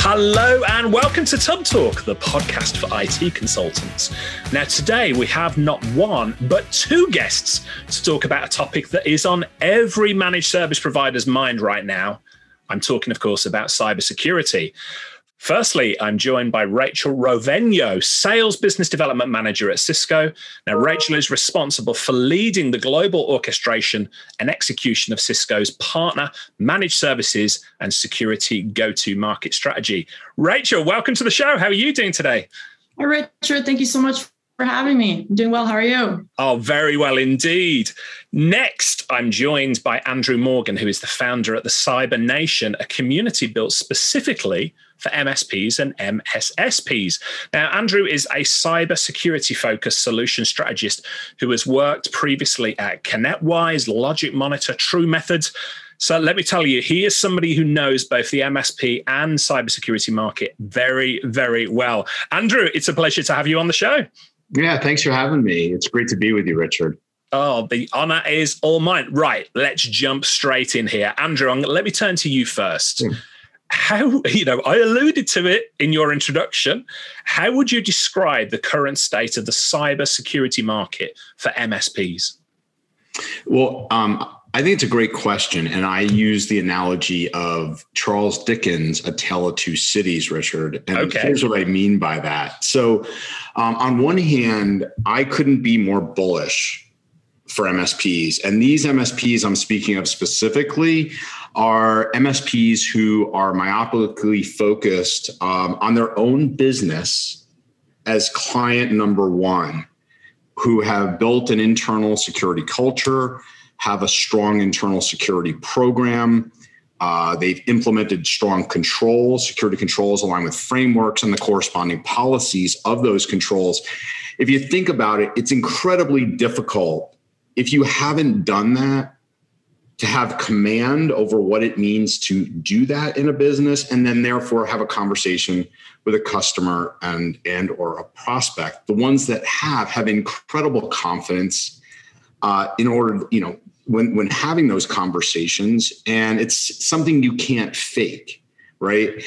Hello and welcome to Tub Talk, the podcast for IT consultants. Now today we have not one, but two guests to talk about a topic that is on every managed service provider's mind right now. I'm talking, of course, about cybersecurity. Firstly, I'm joined by Rachel Rovegno, Sales Business Development Manager at Cisco. Now, Rachel is responsible for leading the global orchestration and execution of Cisco's partner, managed services, and security go-to-market strategy. Rachel, welcome to the show. How are you doing today? Hi, Richard. Thank you so much for having me. I'm doing well. How are you? Oh, very well indeed. Next, I'm joined by Andrew Morgan, who is the founder at the Cyber Nation, a community built specifically for MSPs and MSSPs. Now, Andrew is a cybersecurity-focused solution strategist who has worked previously at ConnectWise, Logic Monitor, True Methods. So let me tell you, he is somebody who knows both the MSP and cybersecurity market very, very well. Andrew, it's a pleasure to have you on the show. Yeah, thanks for having me. It's great to be with you, Richard. Oh, the honor is all mine. Right, let's jump straight in here. Andrew, let me turn to you first. How, I alluded to it in your introduction. How would you describe the current state of the cybersecurity market for MSPs? Well, I think it's a great question. And I use the analogy of Charles Dickens' A Tale of Two Cities, Richard. And Here's what I mean by that. So on one hand, I couldn't be more bullish for MSPs. And these MSPs I'm speaking of specifically are MSPs who are myopically focused on their own business as client number one, who have built an internal security culture, have a strong internal security program. They've implemented strong controls, security controls aligned with frameworks and the corresponding policies of those controls. If you think about it, it's incredibly difficult if you haven't done that to have command over what it means to do that in a business, and then therefore have a conversation with a customer and or a prospect. The ones that have incredible confidence in order, when having those conversations, and it's something you can't fake, right?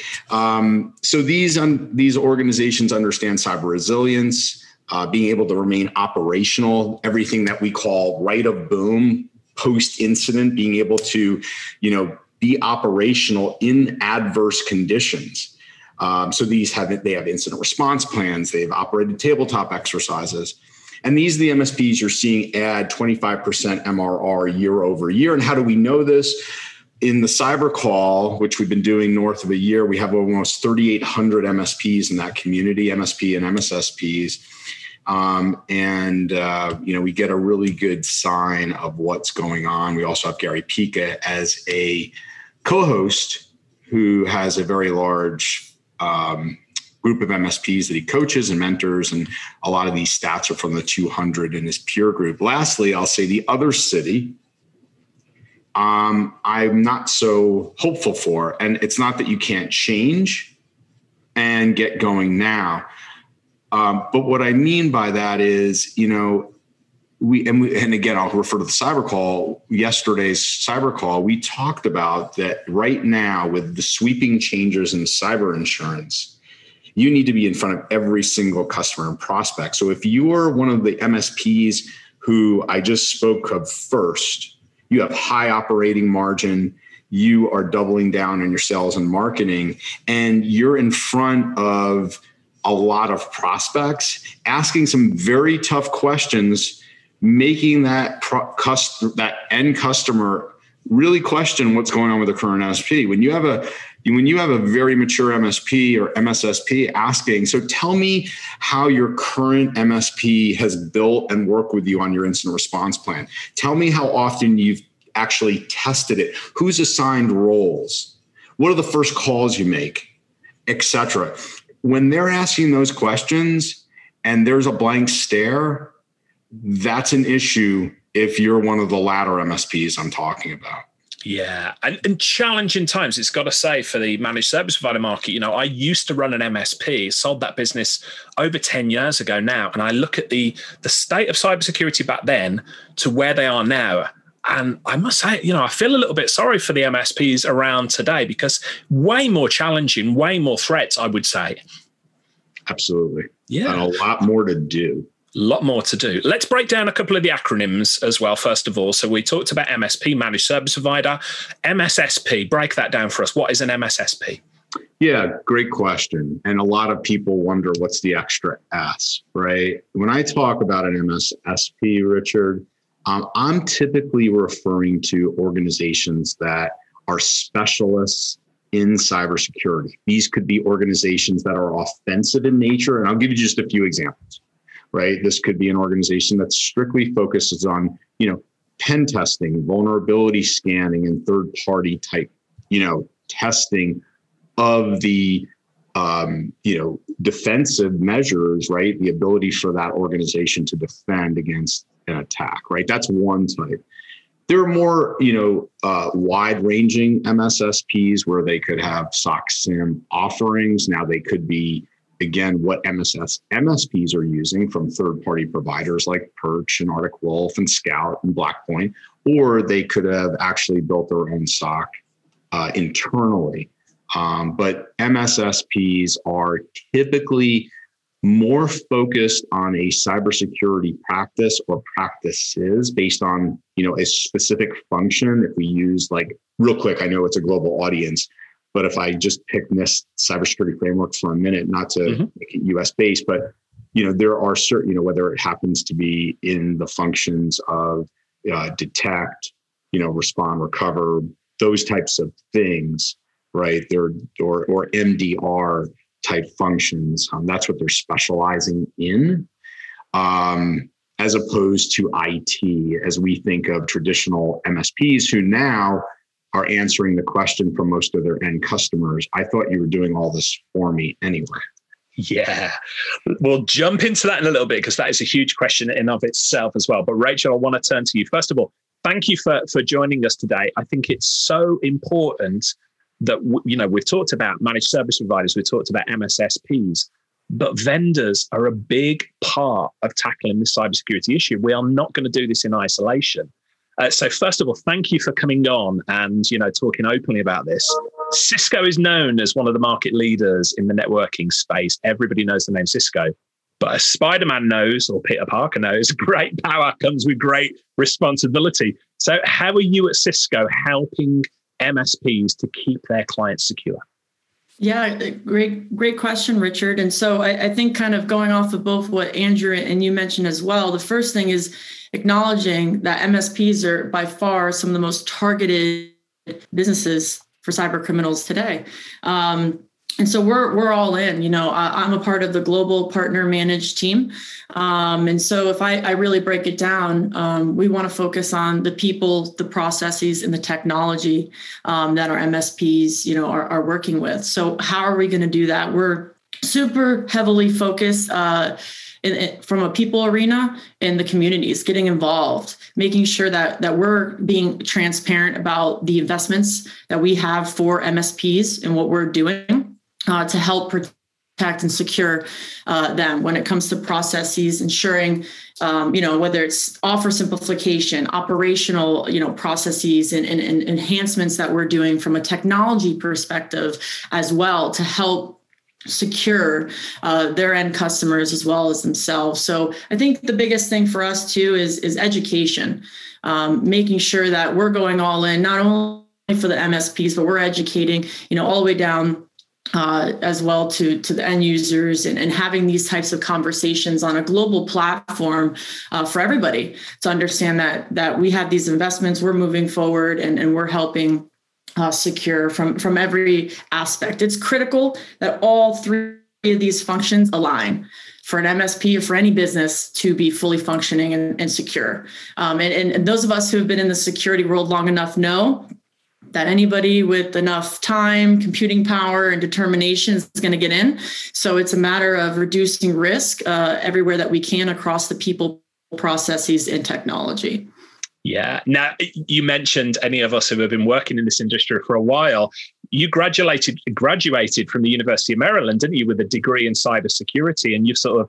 So these organizations understand cyber resilience, being able to remain operational, everything that we call right of boom, post-incident, being able to, be operational in adverse conditions. So they have incident response plans, they have operated tabletop exercises. And these are the MSPs you're seeing add 25% MRR year over year. And how do we know this? In the cyber call, which we've been doing north of a year, we have almost 3,800 MSPs in that community, MSP and MSSPs. We get a really good sign of what's going on. We also have Gary Pica as a co-host who has a very large group of MSPs that he coaches and mentors. And a lot of these stats are from the 200 in his peer group. Lastly, I'll say the other city, I'm not so hopeful for. And it's not that you can't change and get going now. But what I mean by that is, and again, I'll refer to the cyber call, yesterday's cyber call, we talked about that right now with the sweeping changes in cyber insurance, you need to be in front of every single customer and prospect. So if you are one of the MSPs who I just spoke of first, you have high operating margin, you are doubling down on your sales and marketing, and you're in front of a lot of prospects, asking some very tough questions, making that end customer really question what's going on with the current MSP. When you have a very mature MSP or MSSP asking, so tell me how your current MSP has built and worked with you on your incident response plan. Tell me how often you've actually tested it. Who's assigned roles? What are the first calls you make, etc. When they're asking those questions and there's a blank stare, that's an issue if you're one of the latter MSPs I'm talking about. Yeah, and challenging times, it's got to say, for the managed service provider market. I used to run an MSP, sold that business over 10 years ago now, and I look at the state of cybersecurity back then to where they are now. And I must say, I feel a little bit sorry for the MSPs around today because way more challenging, way more threats, I would say. Absolutely. Yeah. And a lot more to do. A lot more to do. Let's break down a couple of the acronyms as well, first of all. So we talked about MSP, Managed Service Provider. MSSP, break that down for us. What is an MSSP? Yeah, great question. And a lot of people wonder what's the extra S, right? When I talk about an MSSP, Richard, I'm typically referring to organizations that are specialists in cybersecurity. These could be organizations that are offensive in nature. And I'll give you just a few examples, right? This could be an organization that strictly focuses on, pen testing, vulnerability scanning, and third-party type, testing of the, defensive measures, right? The ability for that organization to defend against an attack, right? That's one type. There are more, wide-ranging MSSPs where they could have SOC SIEM offerings. Now they could be, again, what MSPs are using from third-party providers like Perch and Arctic Wolf and Scout and Blackpoint, or they could have actually built their own SOC internally. But MSSPs are typically more focused on a cybersecurity practice or practices based on, a specific function. If we use real quick, I know it's a global audience, but if I just pick NIST cybersecurity framework for a minute, not to make it US based, but, there are certain, whether it happens to be in the functions of detect, respond, recover, those types of things, right? Or MDR type functions. That's what they're specializing in, as opposed to IT, as we think of traditional MSPs who now are answering the question from most of their end customers. I thought you were doing all this for me anyway. Yeah, we'll jump into that in a little bit because that is a huge question in of itself as well. But Rachel, I want to turn to you. First of all, thank you for joining us today. I think it's so important that, we've talked about managed service providers, we've talked about MSSPs, but vendors are a big part of tackling this cybersecurity issue. We are not going to do this in isolation. So first of all, thank you for coming on and, talking openly about this. Cisco is known as one of the market leaders in the networking space. Everybody knows the name Cisco. But as Spider-Man knows, or Peter Parker knows, great power comes with great responsibility. So how are you at Cisco helping MSPs to keep their clients secure? Yeah, great question, Richard. And so I think kind of going off of both what Andrew and you mentioned as well, the first thing is acknowledging that MSPs are by far some of the most targeted businesses for cyber criminals today. And so we're all in, I'm a part of the global partner managed team. And so if I really break it down, we want to focus on the people, the processes, and the technology that our MSPs, are working with. So how are we going to do that? We're super heavily focused from a people arena in the communities, getting involved, making sure that we're being transparent about the investments that we have for MSPs and what we're doing to help protect and secure them when it comes to processes, ensuring, whether it's offer simplification, operational, processes and enhancements that we're doing from a technology perspective as well to help secure their end customers as well as themselves. So I think the biggest thing for us too is education, making sure that we're going all in, not only for the MSPs, but we're educating, all the way down as well to the end users and having these types of conversations on a global platform for everybody to understand that we have these investments, we're moving forward and we're helping secure from every aspect. It's critical that all three of these functions align for an MSP or for any business to be fully functioning and secure. And those of us who have been in the security world long enough know that anybody with enough time, computing power, and determination is going to get in. So it's a matter of reducing risk everywhere that we can across the people, processes, and technology. Yeah. Now, you mentioned any of us who have been working in this industry for a while. You graduated from the University of Maryland, didn't you, with a degree in cybersecurity, and you've sort of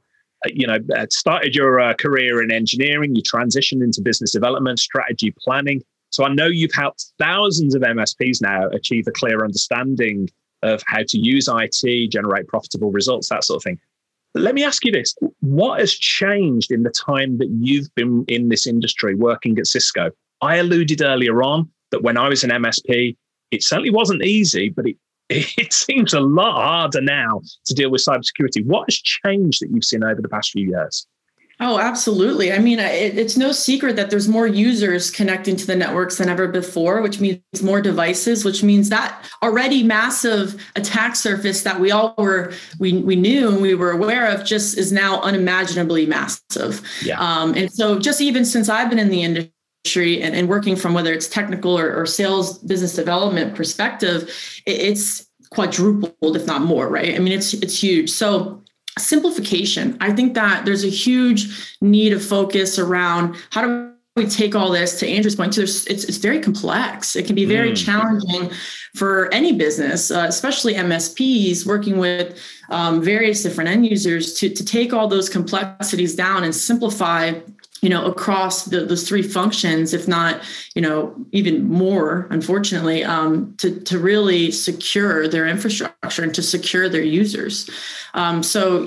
started your career in engineering, you transitioned into business development, strategy planning. So I know you've helped thousands of MSPs now achieve a clear understanding of how to use IT, generate profitable results, that sort of thing. But let me ask you this. What has changed in the time that you've been in this industry working at Cisco? I alluded earlier on that when I was an MSP, it certainly wasn't easy, but it seems a lot harder now to deal with cybersecurity. What has changed that you've seen over the past few years? Oh, absolutely. I mean, it's no secret that there's more users connecting to the networks than ever before, which means more devices, which means that already massive attack surface that we knew and we were aware of just is now unimaginably massive. Yeah. And so just even since I've been in the industry and working from whether it's technical or sales business development perspective, it's quadrupled, if not more, right? I mean, it's huge. So simplification. I think that there's a huge need of focus around how do we take all this, to Andrew's point, it's very complex. It can be very challenging for any business, especially MSPs working with various different end users to take all those complexities down and simplify across those three functions, if not, even more, unfortunately, to really secure their infrastructure and to secure their users. So,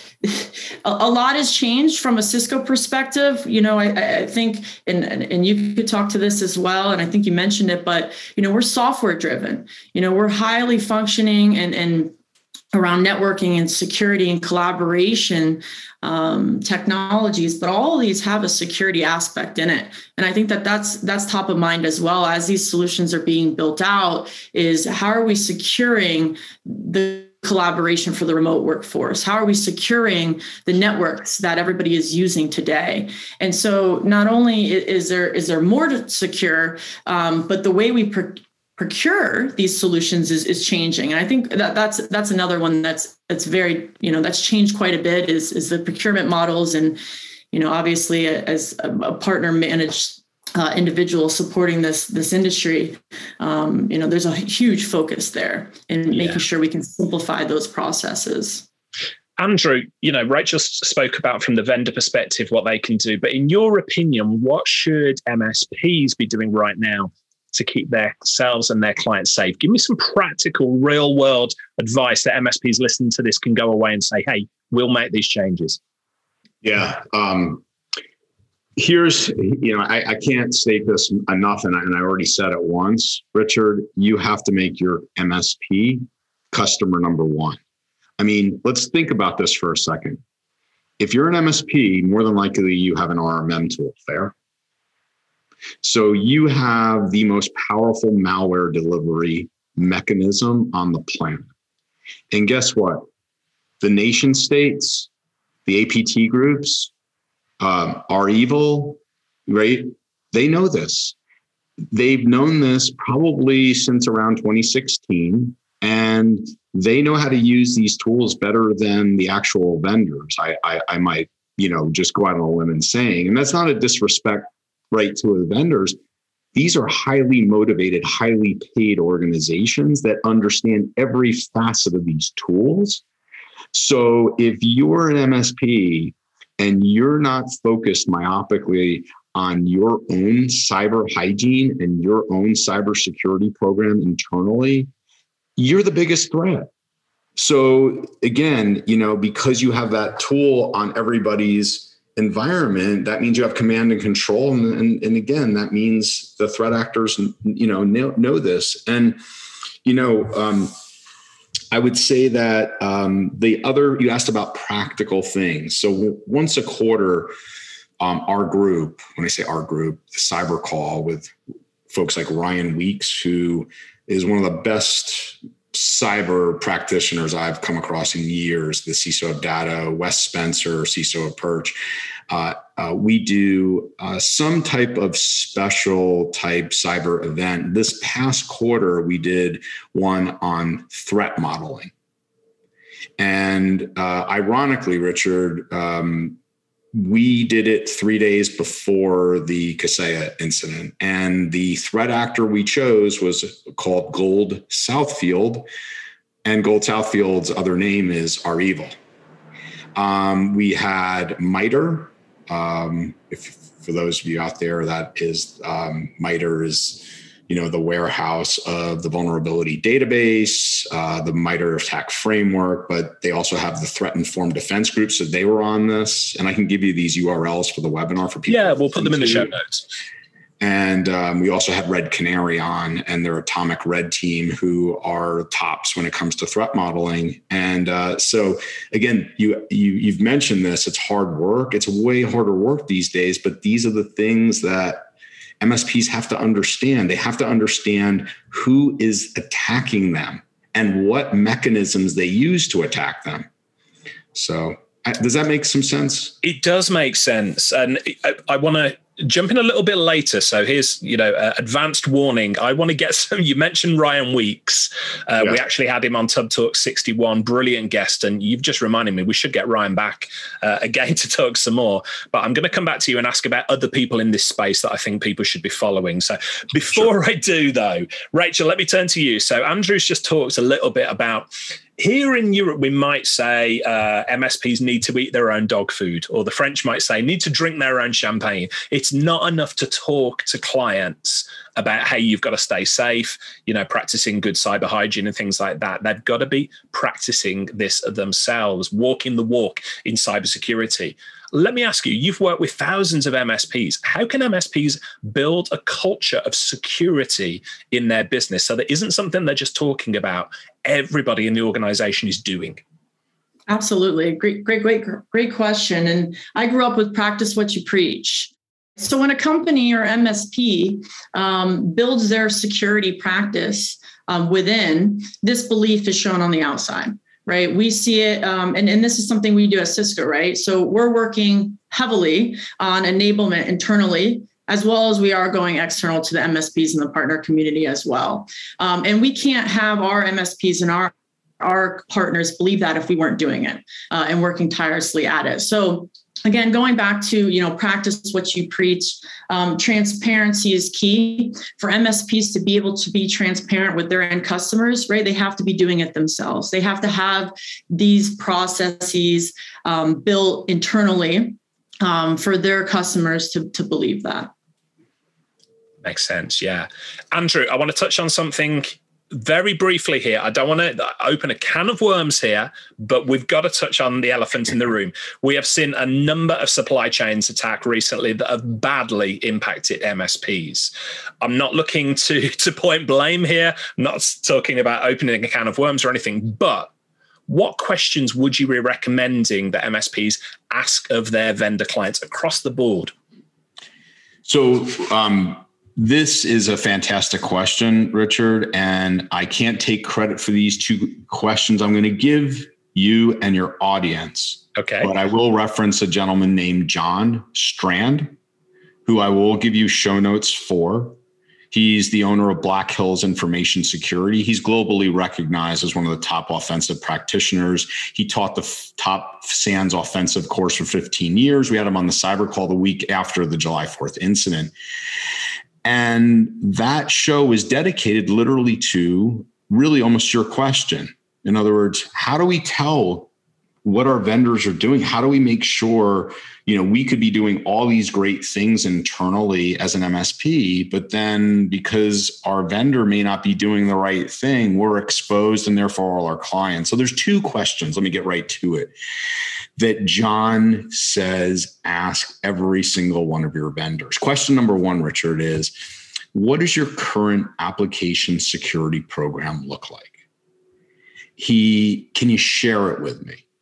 a lot has changed from a Cisco perspective. I think, and you could talk to this as well, and I think you mentioned it, but, we're software driven. We're highly functioning and around networking and security and collaboration technologies, but all of these have a security aspect in it. And I think that's top of mind as well as these solutions are being built out, is how are we securing the collaboration for the remote workforce? How are we securing the networks that everybody is using today? And so not only is there more to secure, but the way we procure these solutions is changing. And I think that's another one that's very, that's changed quite a bit is the procurement models. And, obviously as a partner managed individual supporting this industry, there's a huge focus there in making sure we can simplify those processes. Andrew, Rachel spoke about from the vendor perspective what they can do, but in your opinion, what should MSPs be doing right now to keep themselves and their clients safe? Give me some practical, real world advice that MSPs listening to this can go away and say, hey, we'll make these changes. Yeah. Here's, I can't state this enough, and I already said it once, Richard, you have to make your MSP customer number one. I mean, let's think about this for a second. If you're an MSP, more than likely you have an RMM tool, fair? So you have the most powerful malware delivery mechanism on the planet. And guess what? The nation states, the APT groups, are evil, right? They know this. They've known this probably since around 2016, and they know how to use these tools better than the actual vendors. I might, just go out on a limb and saying, and that's not a disrespect right to the vendors. These are highly motivated, highly paid organizations that understand every facet of these tools. So if you're an MSP and you're not focused myopically on your own cyber hygiene and your own cybersecurity program internally, you're the biggest threat. So again, because you have that tool on everybody's environment, that means you have command and control. And again, that means the threat actors, know this. And, I would say that you asked about practical things. So once a quarter, our group, when I say our group, the cyber call with folks like Ryan Weeks, who is one of the best cyber practitioners I've come across in years, the CISO of Data, Wes Spencer, CISO of Perch. We do some type of special type cyber event. This past quarter, we did one on threat modeling. And ironically, Richard, we did it 3 days before the Kaseya incident. And the threat actor we chose was called Gold Southfield. And Gold Southfield's other name is REvil. We had MITRE. For those of you out there, that is MITRE is, the warehouse of the vulnerability database, the MITRE ATT&CK framework, but they also have the Threat Informed Defense Group. So they were on this, and I can give you these URLs for the webinar for people. Yeah, we'll put them in the show notes. And we also had Red Canary on, and their Atomic Red team, who are tops when it comes to threat modeling. And so again, you've mentioned this, it's hard work. It's way harder work these days, but these are the things that MSPs have to understand. They have to understand who is attacking them and what mechanisms they use to attack them. So does that make some sense? It does make sense. And I want to jump in a little bit later. So here's, advanced warning. I want to get some, you mentioned Ryan Weeks. We actually had him on Tub Talk 61, brilliant guest. And you've just reminded me, we should get Ryan back again to talk some more. But I'm going to come back to you and ask about other people in this space that I think people should be following. So before I do though, Rachel, let me turn to you. So Andrew's just talked a little bit about, here in Europe, we might say MSPs need to eat their own dog food, or the French might say need to drink their own champagne. It's not enough to talk to clients about, hey, you've got to stay safe, practicing good cyber hygiene and things like that. They've got to be practicing this themselves, walking the walk in cybersecurity. Let me ask you, you've worked with thousands of MSPs. How can MSPs build a culture of security in their business so that isn't something they're just talking about, everybody in the organization is doing? Absolutely. Great question. And I grew up with practice what you preach. So when a company or MSP builds their security practice within, this belief is shown on the outside. Right. We see it. And this is something we do at Cisco. Right. So we're working heavily on enablement internally, as well as we are going external to the MSPs and the partner community as well. And we can't have our MSPs and our partners believe that if we weren't doing it and working tirelessly at it. So again, going back to, practice what you preach, transparency is key for MSPs to be able to be transparent with their end customers, right? They have to be doing it themselves. They have to have these processes built internally for their customers to believe that. Makes sense. Yeah. Andrew, I want to touch on something very briefly here. I don't want to open a can of worms here, but we've got to touch on the elephant in the room. We have seen a number of supply chains attack recently that have badly impacted MSPs. I'm not looking to point blame here, I'm not talking about opening a can of worms or anything, but what questions would you be recommending that MSPs ask of their vendor clients across the board? So, this is a fantastic question, Richard, and I can't take credit for these two questions. I'm going to give you and your audience. Okay. But I will reference a gentleman named John Strand, who I will give you show notes for. He's the owner of Black Hills Information Security. He's globally recognized as one of the top offensive practitioners. He taught the top SANS offensive course for 15 years. We had him on the cyber call the week after the July 4th incident. And that show is dedicated literally to really almost your question. In other words, how do we tell what our vendors are doing? How do we make sure, we could be doing all these great things internally as an MSP, but then because our vendor may not be doing the right thing, we're exposed and therefore all our clients. So there's two questions. Let me get right to it. That John says, ask every single one of your vendors. Question number one, Richard, is what does your current application security program look like? Can you share it with me?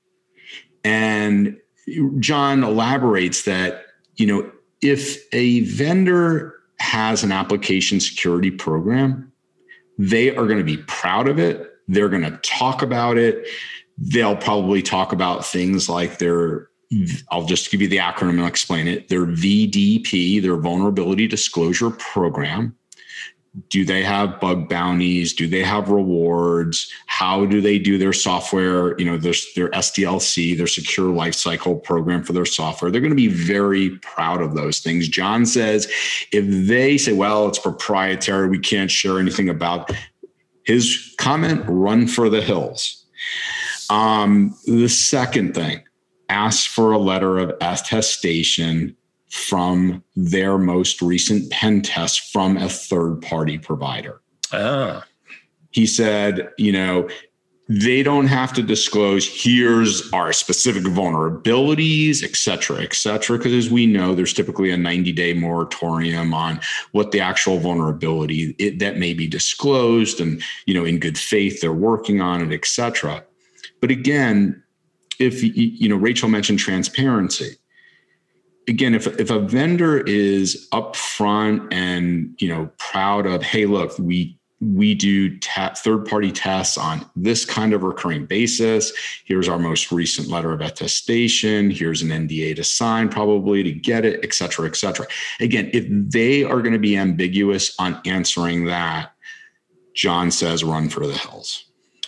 And John elaborates that, if a vendor has an application security program, they are going to be proud of it. They're going to talk about it. They'll probably talk about things like I'll just give you the acronym and I'll explain it. Their VDP, their Vulnerability Disclosure Program. Do they have bug bounties? Do they have rewards? How do they do their software? Their SDLC, their secure lifecycle program for their software. They're going to be very proud of those things. John says, if they say, well, it's proprietary, we can't share anything about, his comment, run for the hills. The second thing, ask for a letter of attestation from their most recent pen test from a third-party provider. He said, they don't have to disclose, here's our specific vulnerabilities, et cetera, because as we know, there's typically a 90-day moratorium on what the actual vulnerability that may be disclosed, and, in good faith, they're working on it, et cetera. But again, if, Rachel mentioned transparency. Again, if a vendor is upfront and, proud of, hey, look, we do third-party tests on this kind of recurring basis. Here's our most recent letter of attestation. Here's an NDA to sign probably to get it, et cetera, et cetera. Again, if they are going to be ambiguous on answering that, John says run for the hills.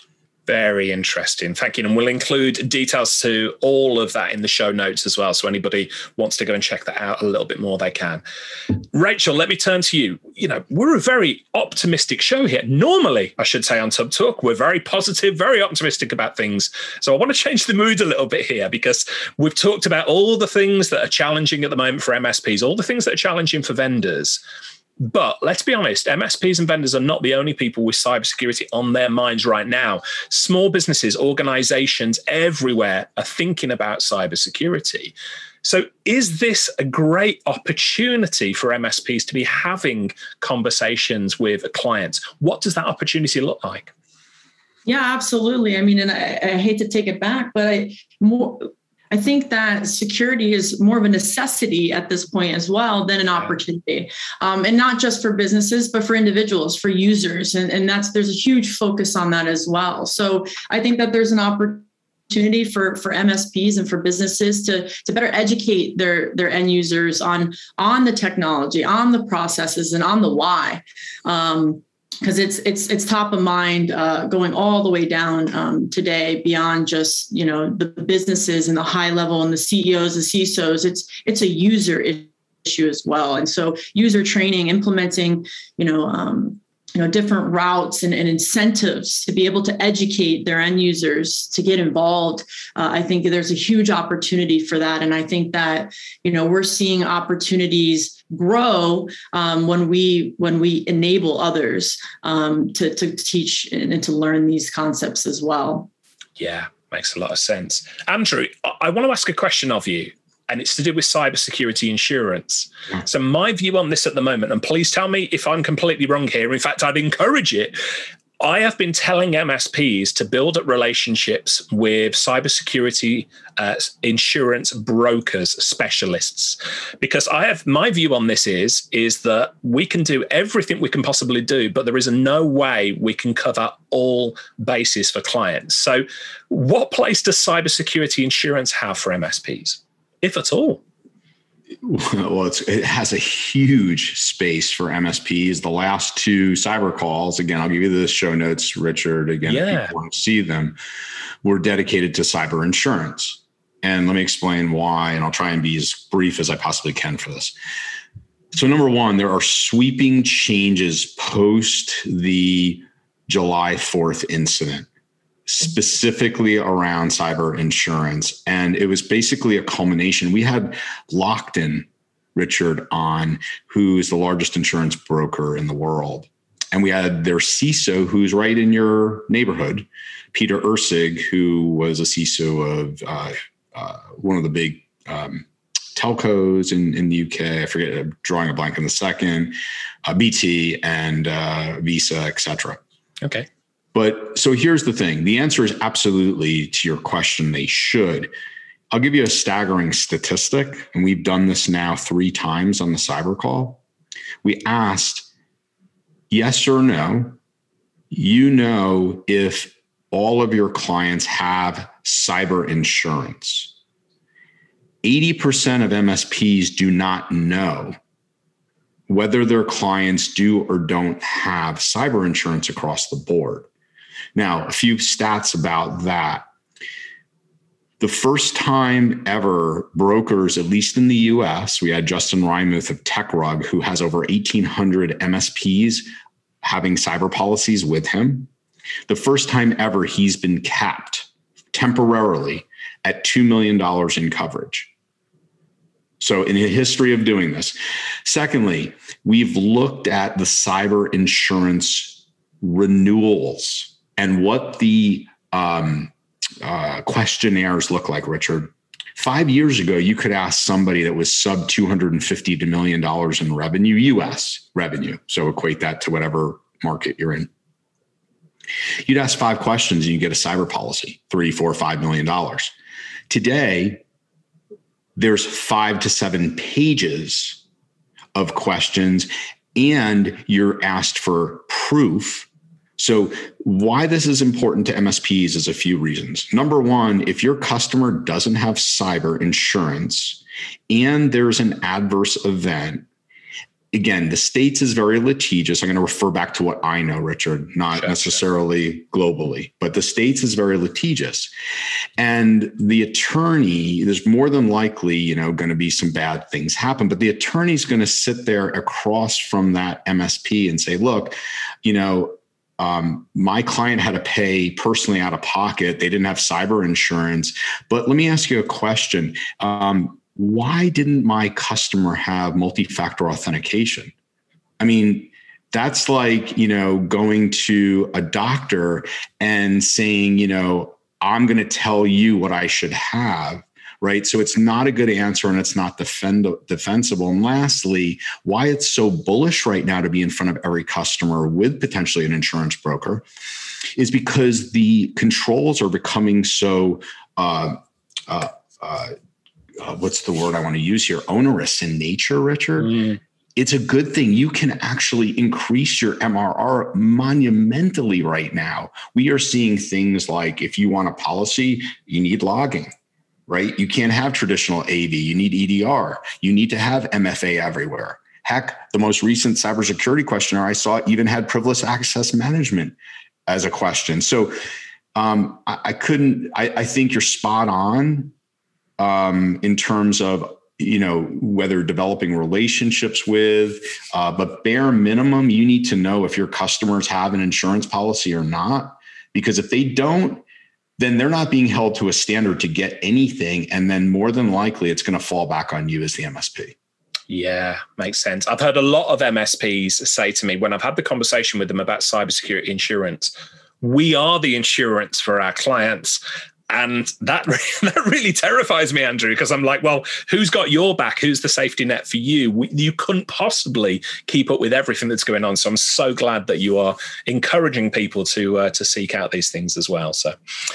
Very interesting. Thank you. And we'll include details to all of that in the show notes as well. So anybody wants to go and check that out a little bit more, they can. Rachel, let me turn to you. We're a very optimistic show here. Normally, I should say on Tub Talk, we're very positive, very optimistic about things. So I want to change the mood a little bit here, because we've talked about all the things that are challenging at the moment for MSPs, all the things that are challenging for vendors. But let's be honest, MSPs and vendors are not the only people with cybersecurity on their minds right now. Small businesses, organizations everywhere are thinking about cybersecurity. So is this a great opportunity for MSPs to be having conversations with clients? What does that opportunity look like? Yeah, absolutely. I mean, and I hate to take it back, but I think that security is more of a necessity at this point as well than an opportunity. And not just for businesses, but for individuals, for users. And there's a huge focus on that as well. So I think that there's an opportunity for MSPs and for businesses to better educate their end users on the technology, on the processes, and on the why. Because it's top of mind going all the way down today beyond just the businesses and the high level and the CEOs, the CISOs. It's a user issue as well, and so user training, implementing different routes and incentives to be able to educate their end users to get involved. I think there's a huge opportunity for that, and I think that we're seeing opportunities grow when we enable others to teach and to learn these concepts as well. Yeah, makes a lot of sense. Andrew, I want to ask a question of you, and it's to do with cybersecurity insurance. Yeah. So my view on this at the moment, and please tell me if I'm completely wrong here. In fact, I'd encourage it. I have been telling MSPs to build up relationships with cybersecurity insurance brokers, specialists, because my view on this is that we can do everything we can possibly do, but there is no way we can cover all bases for clients. So what place does cybersecurity insurance have for MSPs, if at all? Well, it has a huge space for MSPs. The last two cyber calls, again, I'll give you the show notes, Richard, again, if you want to see them, were dedicated to cyber insurance. And let me explain why, and I'll try and be as brief as I possibly can for this. So number one, there are sweeping changes post the July 4th incident, specifically around cyber insurance. And it was basically a culmination. We had Lockton, Richard, on, who is the largest insurance broker in the world. And we had their CISO, who's right in your neighborhood, Peter Ursig, who was a CISO of one of the big telcos in the UK. I forget, I'm drawing a blank in the second, BT and Visa, et cetera. Okay. But so here's the thing. The answer is absolutely, to your question, they should. I'll give you a staggering statistic, and we've done this now 3 times on the cyber call. We asked, yes or no, if all of your clients have cyber insurance. 80% of MSPs do not know whether their clients do or don't have cyber insurance across the board. Now, a few stats about that. The first time ever brokers, at least in the US, we had Justin Reimuth of TechRug, who has over 1,800 MSPs having cyber policies with him. The first time ever he's been capped temporarily at $2 million in coverage. So in a history of doing this. Secondly, we've looked at the cyber insurance renewals and what the questionnaires look like, Richard. 5 years ago, you could ask somebody that was sub $250 million in revenue, US revenue. So equate that to whatever market you're in. You'd ask 5 questions and you get a cyber policy, $3, $4, $5 million. Today, there's 5 to 7 pages of questions and you're asked for proof. So why this is important to MSPs is a few reasons. Number one, if your customer doesn't have cyber insurance and there's an adverse event, again, the States is very litigious. I'm going to refer back to what I know, Richard, not necessarily globally, but the States is very litigious. And the attorney, there's more than likely, going to be some bad things happen, but the attorney's going to sit there across from that MSP and say, look, my client had to pay personally out of pocket. They didn't have cyber insurance. But let me ask you a question. Why didn't my customer have multi-factor authentication? I mean, that's like, going to a doctor and saying, I'm going to tell you what I should have, right? So it's not a good answer and it's not defensible. And lastly, why it's so bullish right now to be in front of every customer with potentially an insurance broker is because the controls are becoming so, what's the word I want to use here? Onerous in nature, Richard. It's a good thing. You can actually increase your MRR monumentally right now. We are seeing things like if you want a policy, you need logging, right? You can't have traditional AV. You need EDR. You need to have MFA everywhere. Heck, the most recent cybersecurity questionnaire I saw even had privileged access management as a question. So I think you're spot on. In terms of, whether developing relationships with, but bare minimum, you need to know if your customers have an insurance policy or not, because if they don't, then they're not being held to a standard to get anything. And then more than likely, it's going to fall back on you as the MSP. Yeah, makes sense. I've heard a lot of MSPs say to me when I've had the conversation with them about cybersecurity insurance, we are the insurance for our clients. And that really terrifies me, Andrew, because I'm like, well, who's got your back? Who's the safety net for you? You couldn't possibly keep up with everything that's going on. So I'm so glad that you are encouraging people to seek out these things as well. So,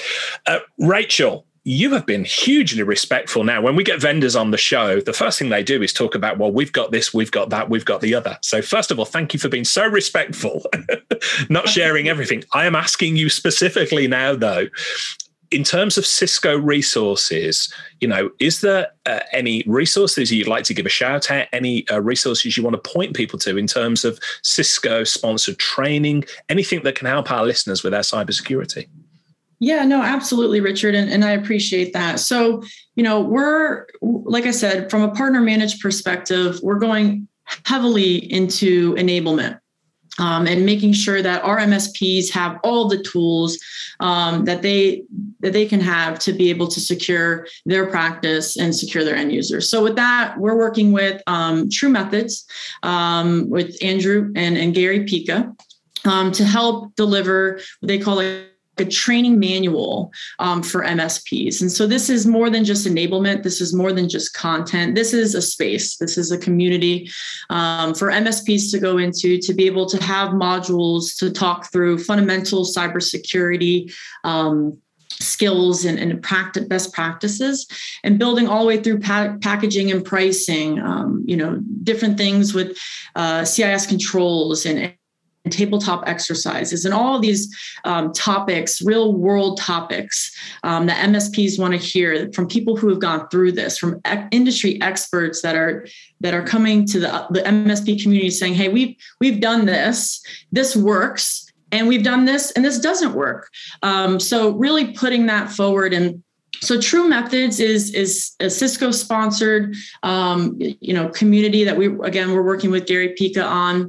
Rachel, you have been hugely respectful. Now, when we get vendors on the show, the first thing they do is talk about, well, we've got this, we've got that, we've got the other. So first of all, thank you for being so respectful, not sharing everything. I am asking you specifically now, though, in terms of Cisco resources, is there any resources you'd like to give a shout out? Any resources you want to point people to in terms of Cisco-sponsored training? Anything that can help our listeners with their cybersecurity? Yeah, no, absolutely, Richard. And I appreciate that. So, we're, like I said, from a partner managed perspective, we're going heavily into enablement. And making sure that our MSPs have all the tools that they can have to be able to secure their practice and secure their end users. So with that, we're working with True Methods, with Andrew and Gary Pica, to help deliver what they call a training manual for MSPs. And so this is more than just enablement. This is more than just content. This is a space. This is a community for MSPs to go into, to be able to have modules to talk through fundamental cybersecurity skills and best practices, and building all the way through packaging and pricing, different things with CIS controls and tabletop exercises and all of these topics, real world topics that MSPs want to hear from people who have gone through this, from industry experts that are coming to the MSP community saying, hey, we've done this works, and we've done this and this doesn't work. So really putting that forward. And so True Methods is a Cisco sponsored community that we're working with Gary Pica on.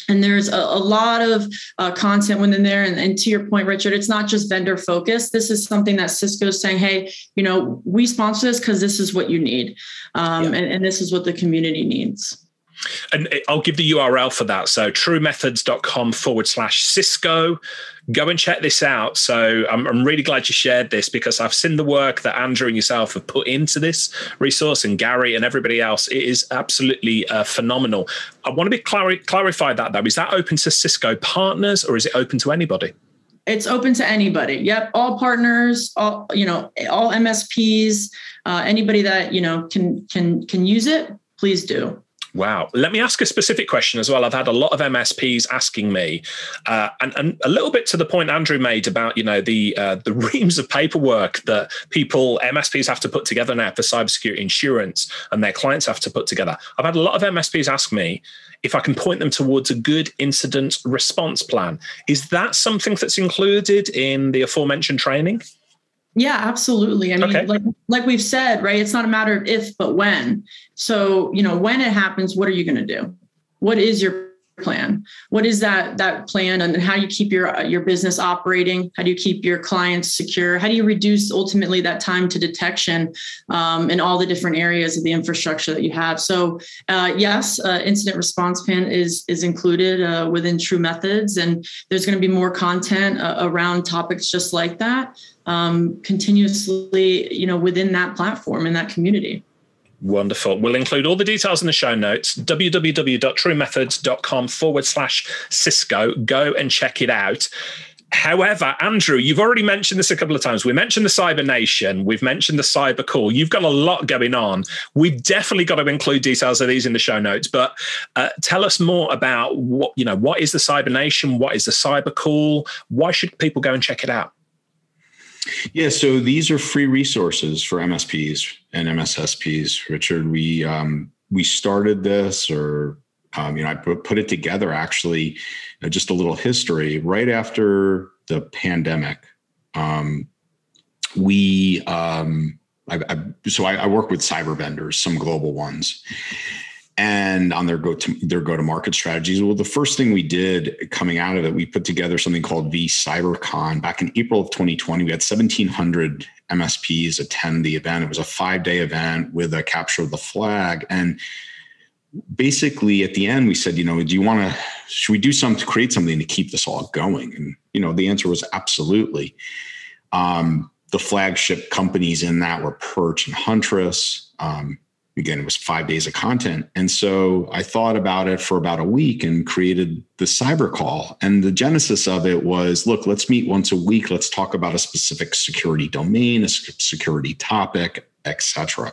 And there's a lot of content within there. And to your point, Richard, it's not just vendor focused. This is something that Cisco is saying, hey, we sponsor this because this is what you need. And this is what the community needs. And I'll give the URL for that. So truemethods.com/Cisco. Go and check this out. So I'm really glad you shared this, because I've seen the work that Andrew and yourself have put into this resource, and Gary and everybody else. It is absolutely phenomenal. I want to be clarify that though. Is that open to Cisco partners, or is it open to anybody? It's open to anybody. Yep. All partners, all MSPs, anybody that, can use it, please do. Wow. Let me ask a specific question as well. I've had a lot of MSPs asking me, and a little bit to the point Andrew made about, the reams of paperwork that MSPs have to put together now for cybersecurity insurance, and their clients have to put together. I've had a lot of MSPs ask me if I can point them towards a good incident response plan. Is that something that's included in the aforementioned training? Yeah, absolutely. I mean, like we've said, right? It's not a matter of if, but when. So, when it happens, what are you going to do? What is your plan? What is that plan, and how do you keep your business operating? How do you keep your clients secure? How do you reduce ultimately that time to detection in all the different areas of the infrastructure that you have? So yes, incident response plan is included within True Methods, and there's going to be more content around topics just like that continuously, within that platform and that community. Wonderful. We'll include all the details in the show notes, www.truemethods.com/Cisco. Go and check it out. However, Andrew, you've already mentioned this a couple of times. We mentioned the Cyber Nation. We've mentioned the Cyber Call. You've got a lot going on. We've definitely got to include details of these in the show notes. But tell us more about what is the Cyber Nation? What is the Cyber Call? Why should people go and check it out? Yeah, so these are free resources for MSPs and MSSPs. Richard, we started this, I put it together actually, just a little history right after the pandemic. I work with cyber vendors, some global ones, and on their go-to-market strategies. Well, the first thing we did coming out of it, we put together something called vCyberCon. Back in April of 2020, we had 1,700 MSPs attend the event. It was a 5-day event with a capture of the flag. And basically at the end, we said, should we do something to create something to keep this all going? And, the answer was absolutely. The flagship companies in that were Perch and Huntress. Again, it was 5 days of content. And so I thought about it for about a week and created the Cyber Call. And the genesis of it was, look, let's meet once a week. Let's talk about a specific security domain, a security topic, et cetera.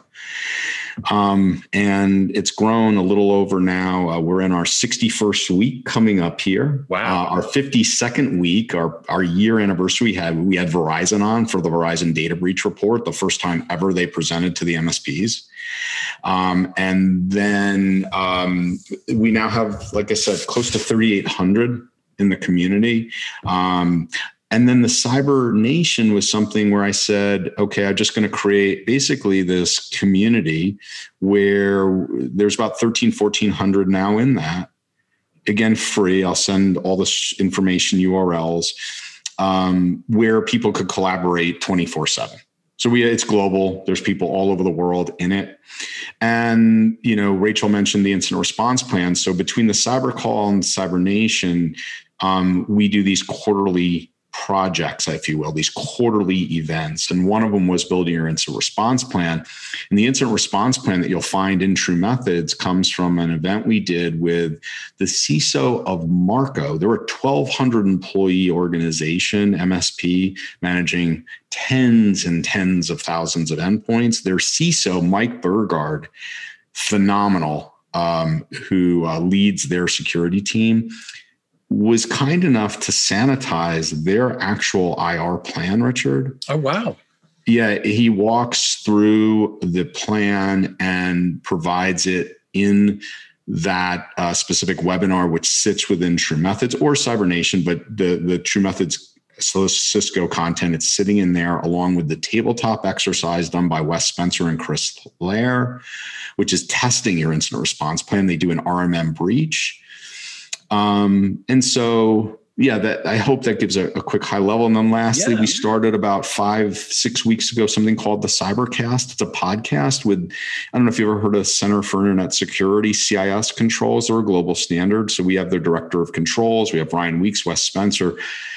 And it's grown a little over now. We're in our 61st week coming up here. Wow. Our 52nd week, our year anniversary, we had Verizon on for the Verizon data breach report, the first time ever they presented to the MSPs. And then we now have, like I said, close to 3,800 in the community. And then the Cyber Nation was something where I said, okay, I'm just going to create basically this community where there's about 1,400 now in that. Again, free. I'll send all this information, URLs, where people could collaborate 24/7. So it's global. There's people all over the world in it. And, Rachel mentioned the incident response plan. So between the Cyber Call and Cyber Nation, we do these quarterly projects, if you will, these quarterly events. And one of them was building your incident response plan. And the incident response plan that you'll find in True Methods comes from an event we did with the CISO of Marco. They're a 1,200 employee organization, MSP, managing tens and tens of thousands of endpoints. Their CISO, Mike Burgard, phenomenal, who leads their security team, was kind enough to sanitize their actual IR plan, Richard. Oh, wow. Yeah, he walks through the plan and provides it in that specific webinar, which sits within True Methods or Cyber Nation, but the True Methods Cisco content, it's sitting in there along with the tabletop exercise done by Wes Spencer and Chris Lair, which is testing your incident response plan. They do an RMM breach. And so, I hope that gives a quick high level. And then lastly, we started about 5-6 weeks ago, something called the Cybercast. It's a podcast with, I don't know if you've ever heard of Center for Internet Security, CIS controls. They're a global standard. So we have their director of controls. We have Ryan Weeks, Wes Spencer,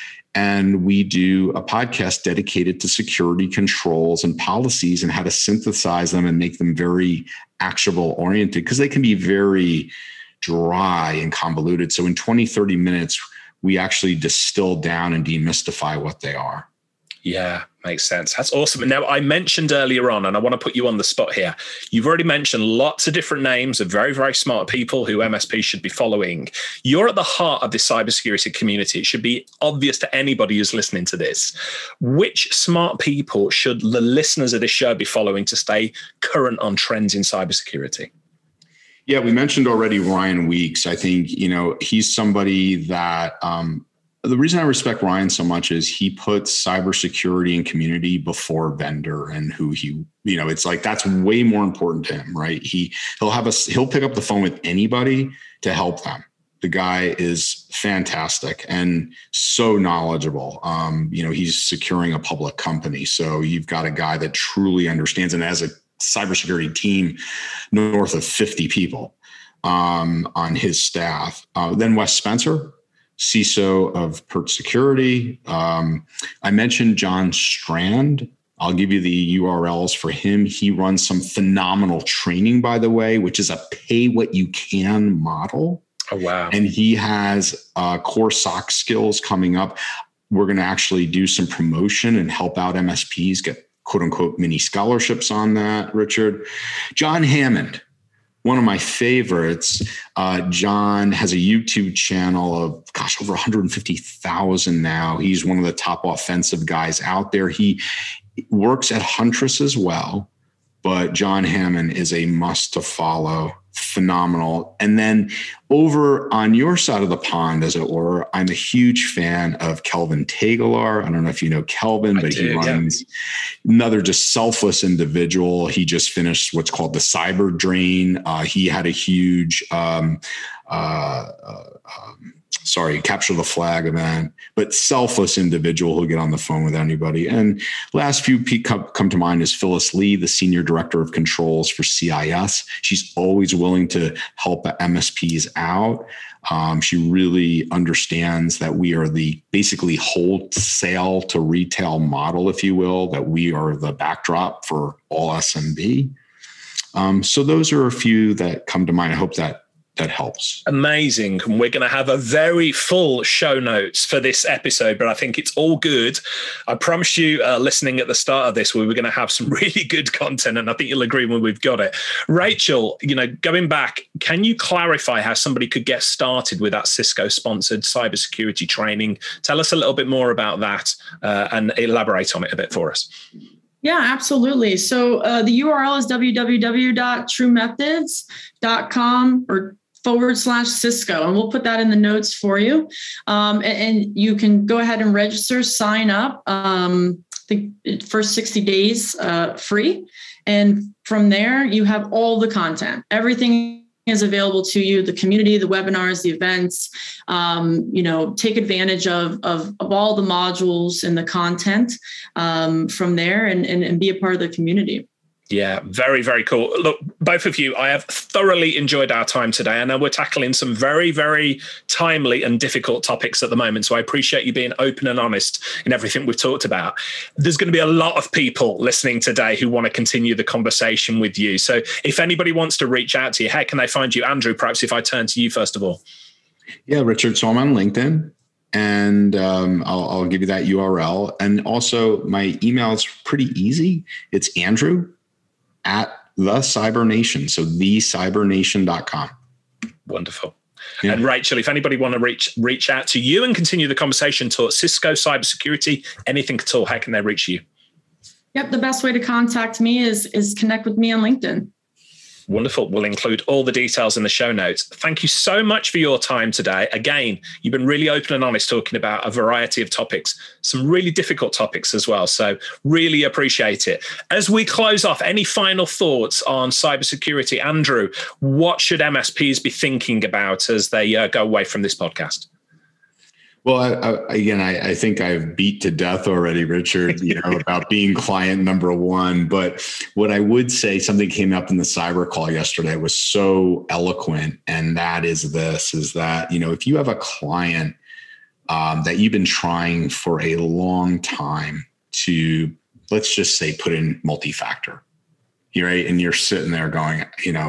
and we do a podcast dedicated to security controls and policies and how to synthesize them and make them very actionable oriented, because they can be very dry and convoluted. So in 20-30 minutes, we actually distill down and demystify what they are. Yeah, makes sense. That's awesome. Now, I mentioned earlier on, and I want to put you on the spot here. You've already mentioned lots of different names of very, very smart people who MSP should be following. You're at the heart of this cybersecurity community. It should be obvious to anybody who's listening to this. Which smart people should the listeners of this show be following to stay current on trends in cybersecurity? Yeah, we mentioned already Ryan Weeks. I think, he's somebody that the reason I respect Ryan so much is he puts cybersecurity and community before vendor and who he, it's like that's way more important to him, right? He'll pick up the phone with anybody to help them. The guy is fantastic and so knowledgeable. He's securing a public company. So you've got a guy that truly understands, and as a cybersecurity team, north of 50 people on his staff. Then Wes Spencer, CISO of PERT Security. I mentioned John Strand. I'll give you the URLs for him. He runs some phenomenal training, by the way, which is a pay what you can model. Oh, wow. And he has core SOC skills coming up. We're going to actually do some promotion and help out MSPs get quote unquote mini scholarships on that, Richard. John Hammond, one of my favorites. John has a YouTube channel of, over 150,000 now. He's one of the top offensive guys out there. He works at Huntress as well, but John Hammond is a must to follow. Phenomenal. And then over on your side of the pond, as it were, I'm a huge fan of Kelvin Tegelar. I don't know if you know Kelvin, but he runs another just selfless individual. He just finished what's called the Cyber Drain. He had a huge capture the flag event, but selfless individual who'll get on the phone with anybody. And last few come to mind is Phyllis Lee, the Senior Director of Controls for CIS. She's always willing to help MSPs out. She really understands that we are the basically wholesale to retail model, if you will, that we are the backdrop for all SMB. So those are a few that come to mind. I hope that helps. Amazing. And we're going to have a very full show notes for this episode, but I think it's all good. I promised you listening at the start of this, we were going to have some really good content, and I think you'll agree when we've got it. Rachel, going back, can you clarify how somebody could get started with that Cisco-sponsored cybersecurity training? Tell us a little bit more about that and elaborate on it a bit for us. Yeah, absolutely. So the URL is www.truemethods.com or /Cisco. And we'll put that in the notes for you. And you can go ahead and register, sign up the first 60 days free. And from there, you have all the content. Everything is available to you, the community, the webinars, the events. Take advantage of all the modules and the content from there and be a part of the community. Yeah, very, very cool. Look, both of you, I have thoroughly enjoyed our time today. I know we're tackling some very, very timely and difficult topics at the moment. So I appreciate you being open and honest in everything we've talked about. There's going to be a lot of people listening today who want to continue the conversation with you. So if anybody wants to reach out to you, how can they find you? Andrew, perhaps if I turn to you first of all. Yeah, Richard. So I'm on LinkedIn. And I'll give you that URL. And also my email is pretty easy. It's Andrew at the Cybernation. So thecybernation.com. Wonderful. Yeah. And Rachel, if anybody want to reach out to you and continue the conversation, talk Cisco cybersecurity, anything at all, how can they reach you? Yep. The best way to contact me is connect with me on LinkedIn. Wonderful. We'll include all the details in the show notes. Thank you so much for your time today. Again, you've been really open and honest talking about a variety of topics, some really difficult topics as well. So really appreciate it. As we close off, any final thoughts on cybersecurity? Andrew, what should MSPs be thinking about as they go away from this podcast? Well, I think I've beat to death already, Richard, about being client number one. But what I would say, something came up in the cyber call yesterday was so eloquent. And that is that, if you have a client that you've been trying for a long time to, let's just say, put in multi-factor, right? And you're sitting there going,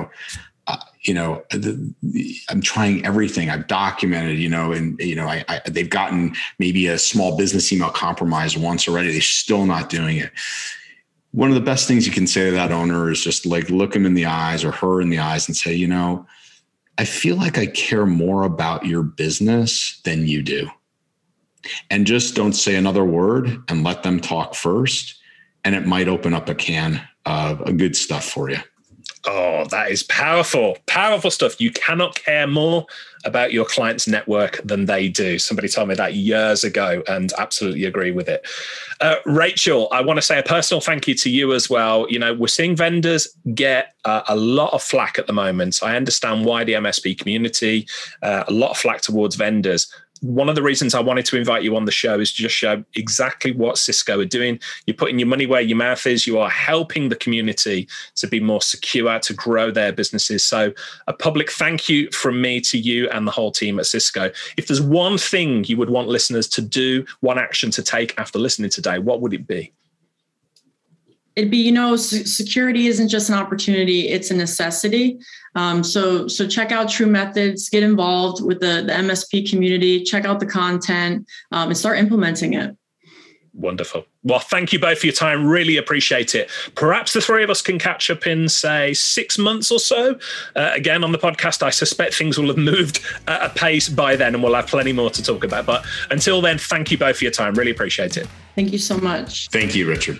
I'm trying everything. I've documented, they've gotten maybe a small business email compromised once already. They're still not doing it. One of the best things you can say to that owner is just like, look him in the eyes or her in the eyes and say, I feel like I care more about your business than you do. And just don't say another word and let them talk first. And it might open up a can of good stuff for you. Oh, that is powerful, powerful stuff. You cannot care more about your client's network than they do. Somebody told me that years ago and absolutely agree with it. Rachel, I want to say a personal thank you to you as well. We're seeing vendors get a lot of flack at the moment. I understand why the MSP community, a lot of flack towards vendors. One of the reasons I wanted to invite you on the show is to just show exactly what Cisco are doing. You're putting your money where your mouth is. You are helping the community to be more secure, to grow their businesses. So a public thank you from me to you and the whole team at Cisco. If there's one thing you would want listeners to do, one action to take after listening today, what would it be? It'd be, security isn't just an opportunity, it's a necessity. So check out True Methods, get involved with the MSP community, check out the content, and start implementing it. Wonderful. Well, thank you both for your time. Really appreciate it. Perhaps the three of us can catch up in, say, 6 months or so. Again, on the podcast, I suspect things will have moved at a pace by then and we'll have plenty more to talk about. But until then, thank you both for your time. Really appreciate it. Thank you so much. Thank you, Richard.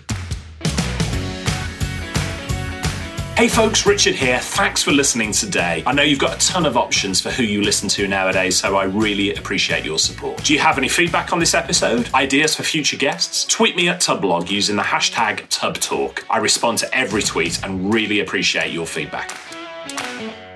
Hey folks, Richard here. Thanks for listening today. I know you've got a ton of options for who you listen to nowadays, so I really appreciate your support. Do you have any feedback on this episode? Ideas for future guests? Tweet me at Tublog using the hashtag TubTalk. I respond to every tweet and really appreciate your feedback.